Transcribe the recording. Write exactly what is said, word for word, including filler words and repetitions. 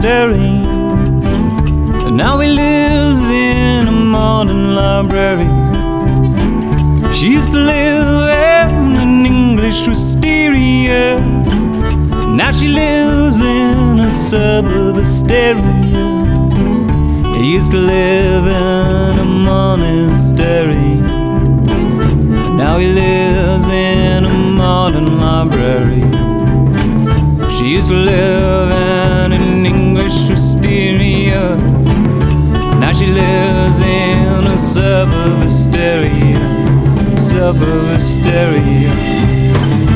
wisteria. And now he lives in a modern library. She used to live in an English wisteria. Now she lives in a suburb hysteria. He used to live in a monastery. Now he lives in a modern library. She used to live in an English wisteria. Now she lives in a suburb hysteria. Suburb hysteria.